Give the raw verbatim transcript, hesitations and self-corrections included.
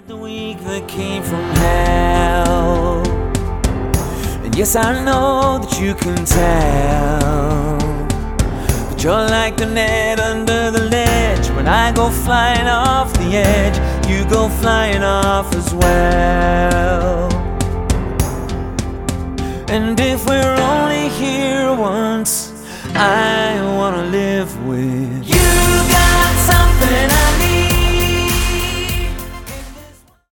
The week that came from hell. And yes, I know that you can tell that you're like the net under the ledge. When I go flying off the edge, you go flying off as well. And if we're only here once, I wanna live with